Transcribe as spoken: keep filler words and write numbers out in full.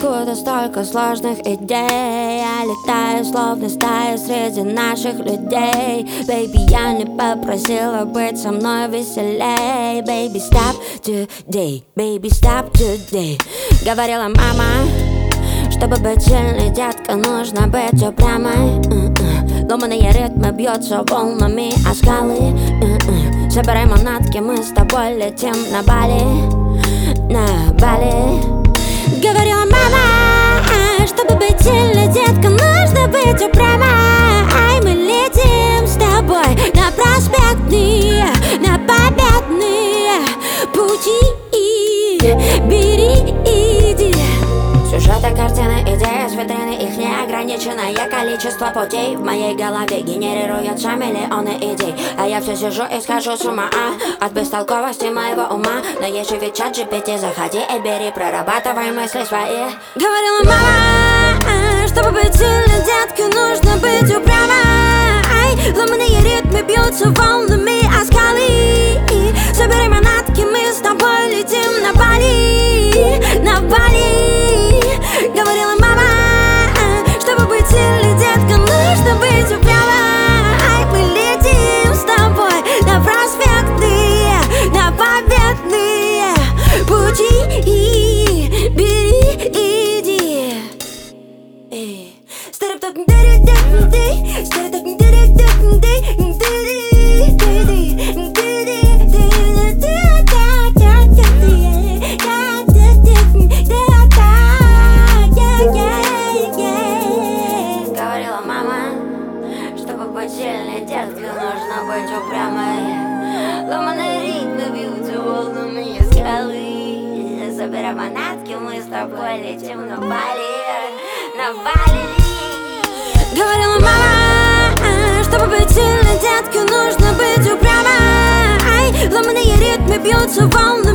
Откуда столько сложных идей? Я летаю, словно стая среди наших людей. Baby, я не попросила быть со мной веселей. Baby, stop today, baby, stop today. Говорила мама, чтобы быть сильной, детка, нужно быть упрямой. Ломаные ритмы бьются волнами о скалы. Собирай манатки, мы с тобой летим на Бали, на Бали. Говорила мама, чтобы быть сильной, детка, нужно быть упрямой. Ай, мы летим с тобой на проспектные, на победные пути. Бери, иди. Сюжеты, картины, идеи с витрины, их неограниченное количество путей в моей голове генерируются миллионы идей. А я все сижу и схожу с ума а, от бестолковости моего ума. Но есть ведь чат джи пи ти, заходи и бери, прорабатывай мысли свои. Говорила мама, чтобы быть сильной, детка, нужно быть упрямой. Ай, ломаные ритмы бьются волнами о скалы. Собирай манатки, мы с тобой летим на Бали, на Бали. Говорила мама, чтобы быть сильной, детка, нужно быть упрямой. Ай, мы летим с тобой на проспектные, на победные пути. Бери, иди. Говорила мама, чтобы быть сильной, детка, нужно быть упрямой. Ломаные ритмы бьются волнами скалы. Собирай манатки, мы с тобой летим на Бали, на Бали. Говорила мама, чтобы быть сильной, детка, нужно быть упрямой. Ай, ломаные ритмы бьются волнами